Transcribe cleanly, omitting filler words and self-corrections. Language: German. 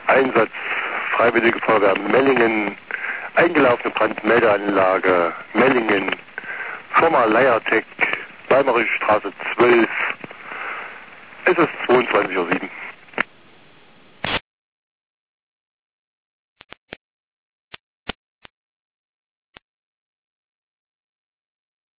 Einsatz Freiwillige Feuerwehr Mellingen, eingelaufene Brandmeldeanlage Mellingen, Firma Leiertech, Weimarische Straße 12. Es ist 22:07 Uhr.